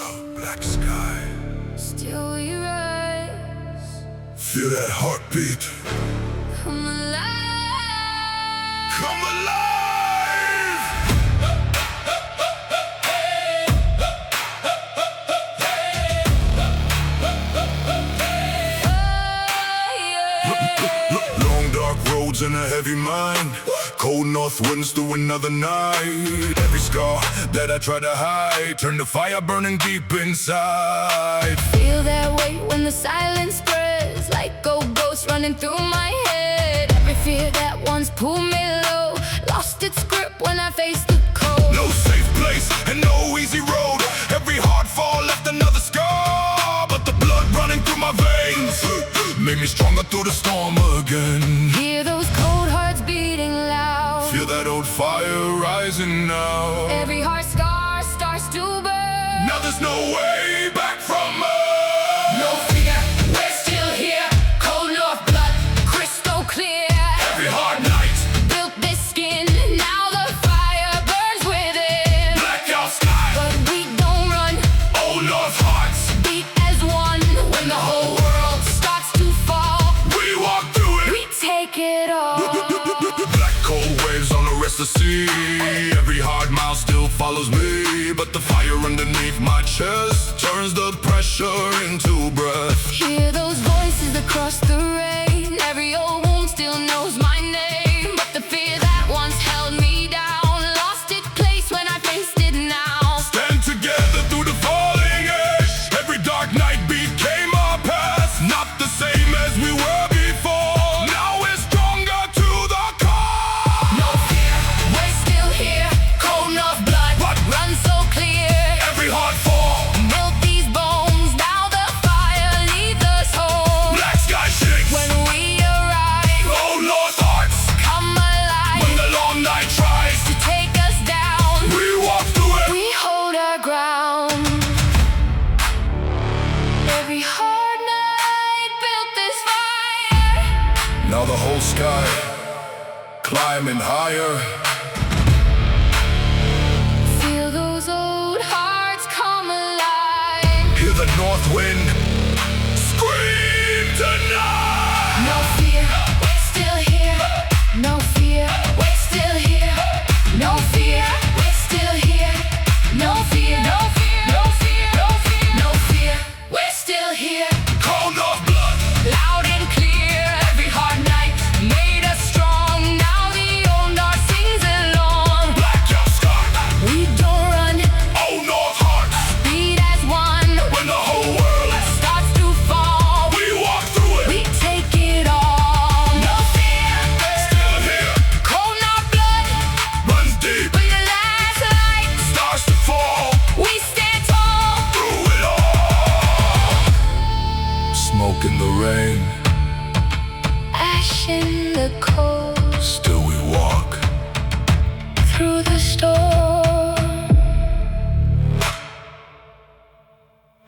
Black sky, still we rise. feel that heartbeat. Come alive. Come alive! Long dark roads and a heavy mind, cold north winds through another night. Every scar that I try to hide turned to fire burning deep inside. Feel that weight when the silence spreads, like old ghosts running through my head. Every fear that once pulled me low lost its grip when I faced the cold. No safe place and no easy road. Every hard fall left another scar, but the blood running through my veins made me stronger through the storm again. Hear those cold hearts beating loud. Feel that old fire rising now. Every heart scar starts to burn. Now there's no way back from us. No fear, we're still here. Cold north blood, crystal clear. Every hard night, Built this skin, now the fire burns within. blackout sky, But we don't run, old north hearts. beat as one. When the whole world starts to fall, We walk through it. we take it all. Black cold waves on the restless sea. Every hard mile still follows me, but the fire underneath my chest turns the pressure into breath. Hear those voices across the rain. Every old wound still knows my name, but the fear that once held me down lost its place when I faced it now. Stand together through the falling edge. Every dark night became our past. Not the same as we were before. Now we're stronger to the core. No fear, we're still here. Cold north blood runs so clear. Every heart fall, Melt these bones, now the fire leads us home. black sky shakes. When we arrive, Old north hearts, come alive. when the long night tries, To take us down, we walk through it. we hold our ground. Every hard night built this fire. Now the whole sky climbing higher. Feel those old hearts come alive. Hear the north wind scream tonight.